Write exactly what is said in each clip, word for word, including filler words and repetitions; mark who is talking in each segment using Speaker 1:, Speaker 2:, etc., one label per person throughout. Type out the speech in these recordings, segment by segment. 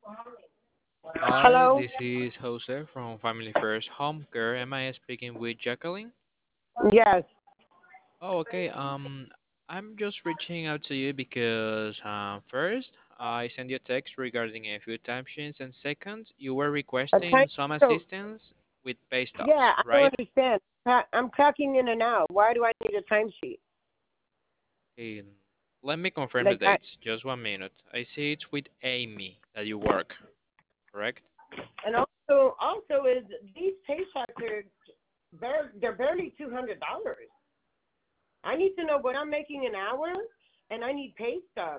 Speaker 1: Hi,
Speaker 2: Hello?
Speaker 1: this is Jose from Family First Home Care. Am I speaking with Jacqueline?
Speaker 2: Yes.
Speaker 1: Oh, okay. Um, I'm just reaching out to you because uh, first, I sent you a text regarding a few timesheets, and second, you were
Speaker 2: A time,
Speaker 1: requesting some
Speaker 2: so,
Speaker 1: assistance with pay stubs,
Speaker 2: yeah, I don't
Speaker 1: right?
Speaker 2: understand. I- I'm clocking in and out. Why do I need a timesheet?
Speaker 1: Okay, let me confirm the
Speaker 2: Like, I,
Speaker 1: dates. Just one minute. I see it's with Amy that you work, correct?
Speaker 2: and also, also is these paychecks are, they're, they're barely two hundred dollars. I need to know what I'm making an hour, and I need pay stubs.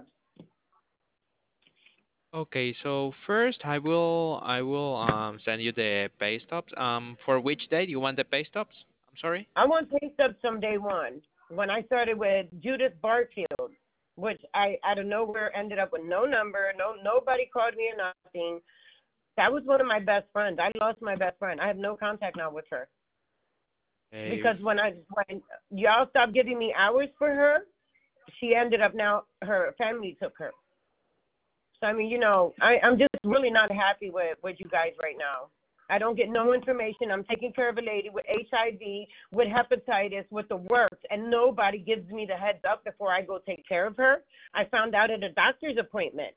Speaker 1: Okay, so first I will I will um send you the pay stubs. Um, for which date you want the pay stubs? I'm sorry.
Speaker 2: I want pay stubs from day one. When I started with Judith Barfield, which I out of nowhere ended up with no number, no nobody called me or nothing. That was one of my best friends. I lost my best friend. I have no contact now with her
Speaker 1: Okay,
Speaker 2: because when I when y'all stopped giving me hours for her, she ended up now her family took her. So I mean, you know, I I'm just really not happy with with you guys right now. I don't get no information. I'm taking care of a lady with H I V, with hepatitis, with the works, and nobody gives me the heads up before I go take care of her. I found out at a doctor's appointment.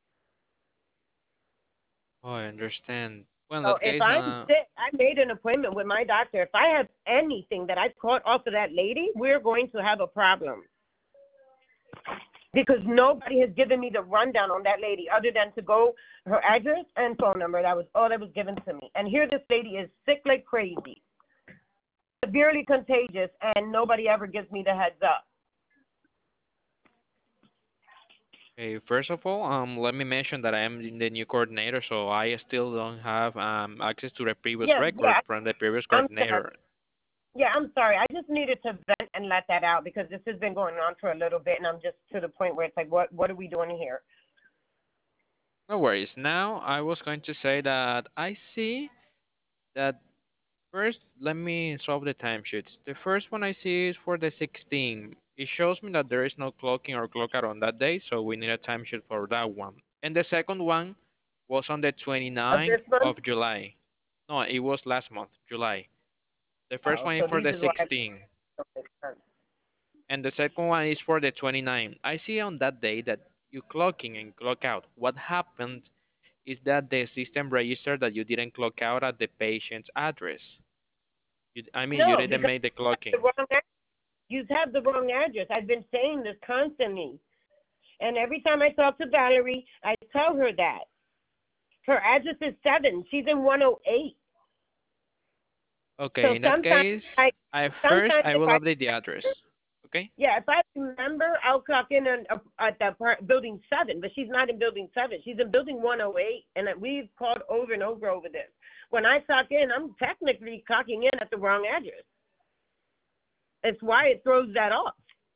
Speaker 1: oh, I understand. Well, in
Speaker 2: So
Speaker 1: that
Speaker 2: if
Speaker 1: case,
Speaker 2: I'm
Speaker 1: uh,
Speaker 2: sick, I made an appointment with my doctor. If I have anything that I caught off of that lady, we're going to have a problem because nobody has given me the rundown on that lady other than to go her address and phone number. That was all that was given to me. And here this lady is sick like crazy, severely contagious, and nobody ever gives me the heads up.
Speaker 1: okay, first of all, um, let me mention that I am the new coordinator, so I still don't have um access to the previous
Speaker 2: Yeah,
Speaker 1: record
Speaker 2: yeah.
Speaker 1: from the previous
Speaker 2: I'm sorry.
Speaker 1: coordinator.
Speaker 2: Yeah, I'm sorry. I just needed to vent and let that out because this has been going on for a little bit, and I'm just to the point where it's like, what what are we doing here?
Speaker 1: No worries. Now I was going to say that I see that first, let me solve the timesheets. The first one I see is for the sixteenth. It shows me that there is no clocking or clock out on that day, so we need a timesheet for that one. And the second one was on the
Speaker 2: Of
Speaker 1: twenty-ninth
Speaker 2: this month?
Speaker 1: of July. No, it was last month, July. The first
Speaker 2: Oh,
Speaker 1: one is
Speaker 2: so
Speaker 1: for
Speaker 2: these
Speaker 1: the
Speaker 2: is why I
Speaker 1: sixteenth,
Speaker 2: don't make sense.
Speaker 1: and the second one is for the twenty-ninth. I see on that day that you clock in and clock out. What happened is that the system registered that you didn't clock out at the patient's address. You, I mean, you
Speaker 2: No,
Speaker 1: didn't
Speaker 2: because
Speaker 1: make the
Speaker 2: the
Speaker 1: clocking.
Speaker 2: wrong ad- you have the wrong address. I've been saying this constantly, and every time I talk to Valerie, I tell her that her address is seven. She's in one oh eight.
Speaker 1: Okay,
Speaker 2: So
Speaker 1: in that
Speaker 2: sometimes
Speaker 1: case,
Speaker 2: I
Speaker 1: I first
Speaker 2: sometimes
Speaker 1: I
Speaker 2: if
Speaker 1: will
Speaker 2: I
Speaker 1: update the address. Okay?
Speaker 2: yeah, if I remember, I'll clock in on, uh, at the part, building seven, but she's not in building seven. She's in building one oh eight, and we've called over and over over this. When I clock in, I'm technically clocking in at the wrong address. It's why it throws that off.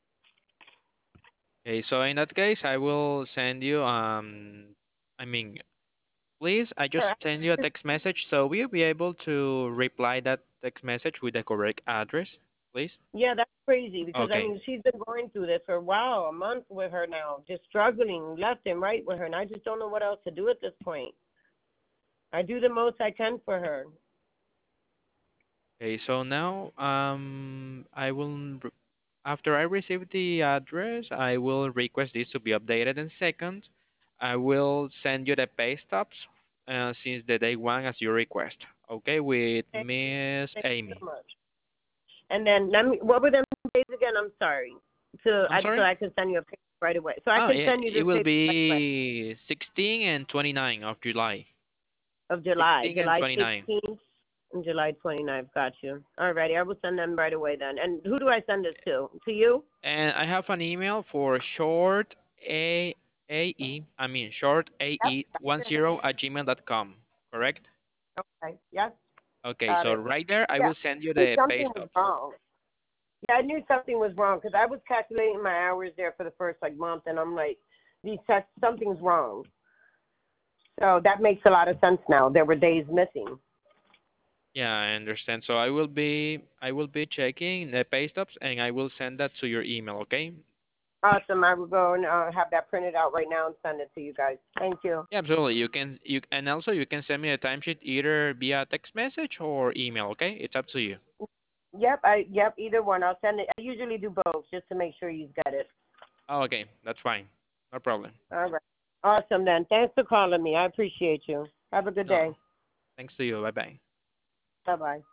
Speaker 1: Okay, so in that case, I will send you um I mean, please, I just
Speaker 2: Her
Speaker 1: send you a text message so we'll be able to reply that text message with the correct address, please.
Speaker 2: Yeah, that's crazy because I
Speaker 1: Okay.
Speaker 2: mean she's been going through this for a while, a month with her now, just struggling left and right with her, and I just don't know what else to do at this point. I do the most I can for her.
Speaker 1: Okay, so now um I will re- after I receive the address, I will request this to be updated in second. I will send you the pay stubs uh, since the day one as you request. Okay, with
Speaker 2: Thank,
Speaker 1: Miss
Speaker 2: thank you
Speaker 1: Amy.
Speaker 2: so much. And then let me. What were them days again? I'm sorry. So
Speaker 1: I'm
Speaker 2: I so
Speaker 1: sorry?
Speaker 2: I can send you a picture right away. So I
Speaker 1: Oh,
Speaker 2: can
Speaker 1: yeah,
Speaker 2: send you
Speaker 1: it
Speaker 2: this
Speaker 1: will
Speaker 2: picture right away
Speaker 1: be sixteen and twenty-nine of July.
Speaker 2: of July,
Speaker 1: sixteen and
Speaker 2: July
Speaker 1: twenty-nine.
Speaker 2: sixteenth and July twenty-ninth. Got you. All righty. I will send them right away then. And who do I send this to? To you?
Speaker 1: And I have an email for short a ae. I mean short
Speaker 2: Yep.
Speaker 1: ae
Speaker 2: That's
Speaker 1: ten
Speaker 2: it.
Speaker 1: at gmail dot com. Correct?
Speaker 2: Okay. Yes.
Speaker 1: Okay,
Speaker 2: Got
Speaker 1: so
Speaker 2: it.
Speaker 1: right there I
Speaker 2: Yeah.
Speaker 1: will send you
Speaker 2: I knew
Speaker 1: the pay
Speaker 2: something was
Speaker 1: stubs.
Speaker 2: wrong. Yeah, I knew something was wrong because I was calculating my hours there for the first like month, and I'm like, these tests, something's wrong. So that makes a lot of sense now. There were days missing.
Speaker 1: Yeah, I understand. So I will be I will be checking the pay stubs and I will send that to your email. Okay?
Speaker 2: Awesome. I will go and uh, have that printed out right now and send it to you guys. Thank you.
Speaker 1: Yeah, absolutely. You can you and also you can send me a timesheet either via text message or email. Okay, it's up to you.
Speaker 2: Yep, I yep, either one. I'll send it. I usually do both just to make sure you get it.
Speaker 1: Oh, okay, that's fine. No problem.
Speaker 2: All right. Awesome then. Thanks for calling me. I appreciate you. Have a good
Speaker 1: No,
Speaker 2: day.
Speaker 1: thanks to you. Bye bye.
Speaker 2: Bye bye.